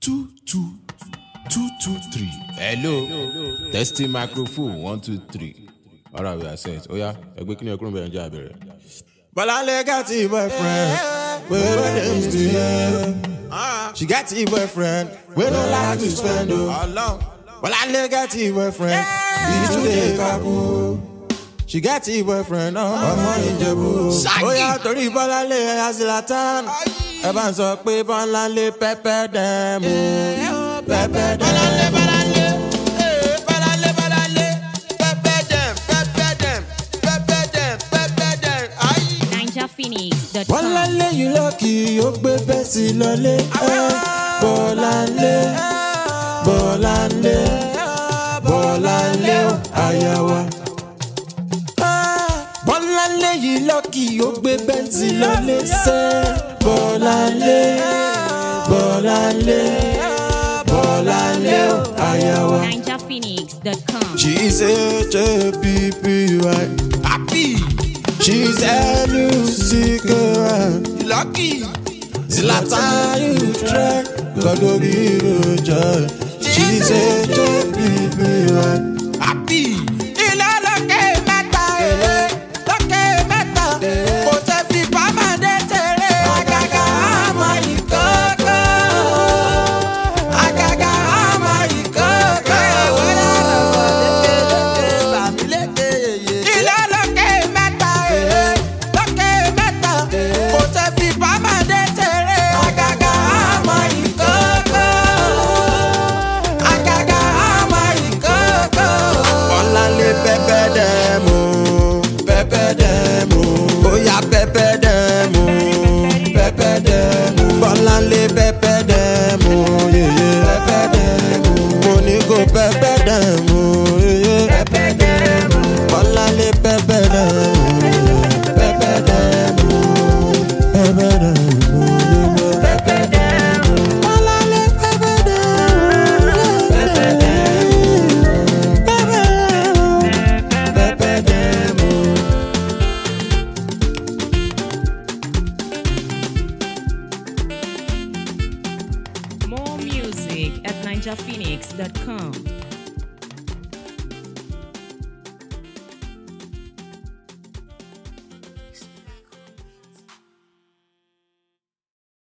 223. Hello. Testing microphone 1 2 3. All right, we are set. Oh yeah, we're going to be job here. But I got a boyfriend. Where she got a boyfriend. We don't like to spend alone. Well, I got a boyfriend. He's today couple. She got a boyfriend. Oh my Ijebu. Oh yeah, Tori Balale Azilatan. Eban so pe Balale pepper them. Pepper them. Bolale you lucky, o gbe besi lole. Bolale, Bolale, Bolale ayawa. Bolale you lucky, o gbe besi lole. Bolale, Bolale, Bolale ayawa. NinjaPhoenix.com. She's H-A-P-P-Y. Happy. She's Elusica, lucky. Zlatan, you try. God will give you joy. She's H-A-P-P-Y. Happy. Ila loke meta, loke meta. Kote fi pamade tere. Agaga ama ikoko. Agaga ama ikoko. Ila loke meta. Bolale pepe demo, yeah yeah. Pepe demo, Monico pepe demo, yeah yeah. Pepe demo, Bolale pepe demo, pepe demo, pepe demo, yeah. Pepe demo, Bolale pepe demo, pepe demo, pepe demo. More music at NinjaPhoenix.com.